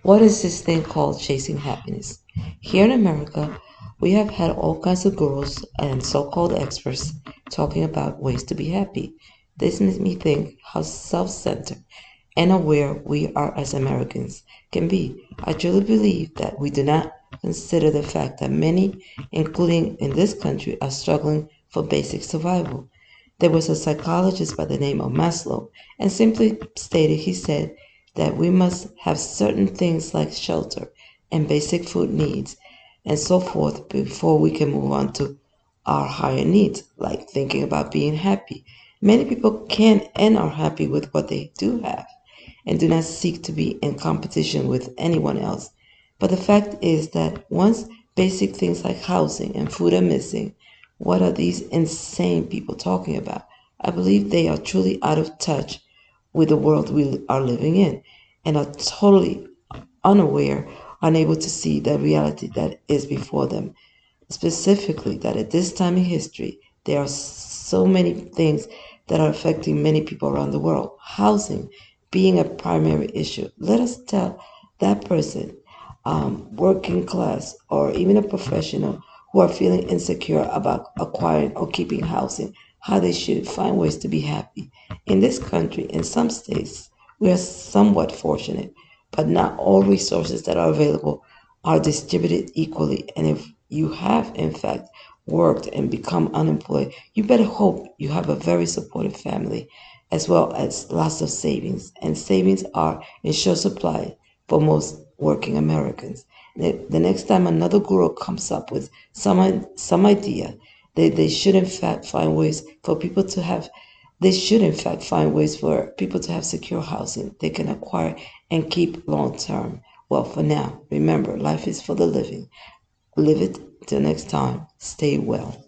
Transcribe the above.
What is this thing called chasing happiness? Here in America, we have had all kinds of gurus and so called experts talking about ways to be happy. This makes me think how self centered and aware we are as Americans can be. I truly believe that we do not consider the fact that many, including in this country, are struggling for basic survival. There was a psychologist by the name of Maslow, and simply stated, he said that we must have certain things like shelter and basic food needs and so forth before we can move on to our higher needs, like thinking about being happy. Many people can and are happy with what they do have and do not seek to be in competition with anyone else. But the fact is that once basic things like housing and food are missing, what are these insane people talking about? I believe they are truly out of touch with the world we are living in and are totally unaware, unable to see the reality that is before them. Specifically, that at this time in history, there are so many things that are affecting many people around the world. Housing being a primary issue. Let us tell that person, working class or even a professional who are feeling insecure about acquiring or keeping housing, how they should find ways to be happy. In this country, in some states, we are somewhat fortunate, but not all resources that are available are distributed equally. And if you have, in fact, worked and become unemployed, you better hope you have a very supportive family as well as lots of savings. And savings are in short supply for most working Americans. The next time another guru comes up with some idea, they should in fact find ways for people to have they should in fact find ways for people to have secure housing they can acquire and keep long term. Well, for now, remember, life is for the living. Live it till next time. Stay well.